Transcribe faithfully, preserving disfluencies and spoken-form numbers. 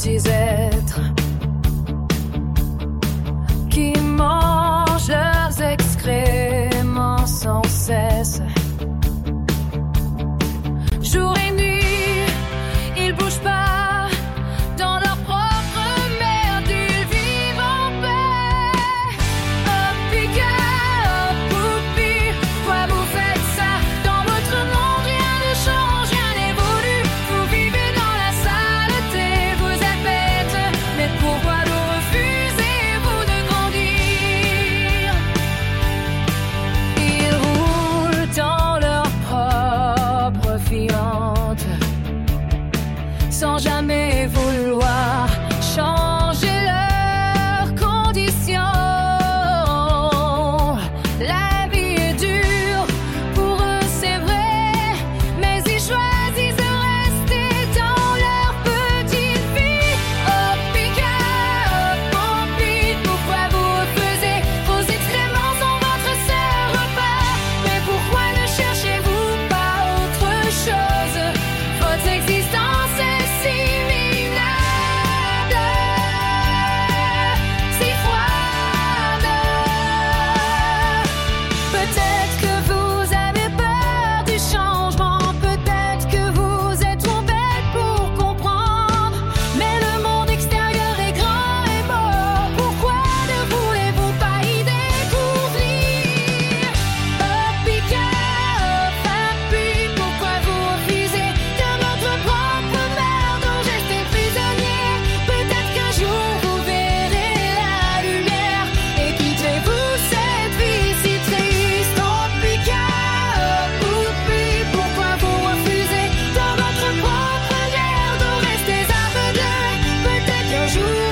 petits êtres qui mangent leurs excréments sans cesse. Jour et nuit, ils bougent pas dans leur propre merde, ils vivent en paix. Oh Pika, oh Poupi, pourquoi vous faites ça? Dans votre monde, rien ne change, rien n'évolue. Vous vivez dans la saleté, vous êtes bêtes. Mais pourquoi vous refusez-vous de grandir? Ils roulent dans leur propre fiente, sans jamais vouloir changer leurs conditions. La vie est dure, pour eux c'est vrai, mais ils choisissent de rester dans leur petite vie. Oh Pika, oh Poupi, pourquoi vous refusez? Vos excréments sont votre seul repas. Mais pourquoi ne cherchez-vous pas autre chose? Votre existence est si minable, si froide. Peut-être que vous avez peur du changement, peut-être que vous êtes trop bête pour comprendre. Mais le monde extérieur est grand et beau, pourquoi ne voulez-vous pas y découvrir? Oh Pika, oh Papi, pourquoi vous refusez de votre propre merde en rester prisonnier? Peut-être qu'un jour vous verrez la lumière et quittez-vous cette vie si triste. Oh Pika, oh Poupi, pourquoi vous refusez dans votre propre merde en rester aveuglé? Peut-être qu'un jour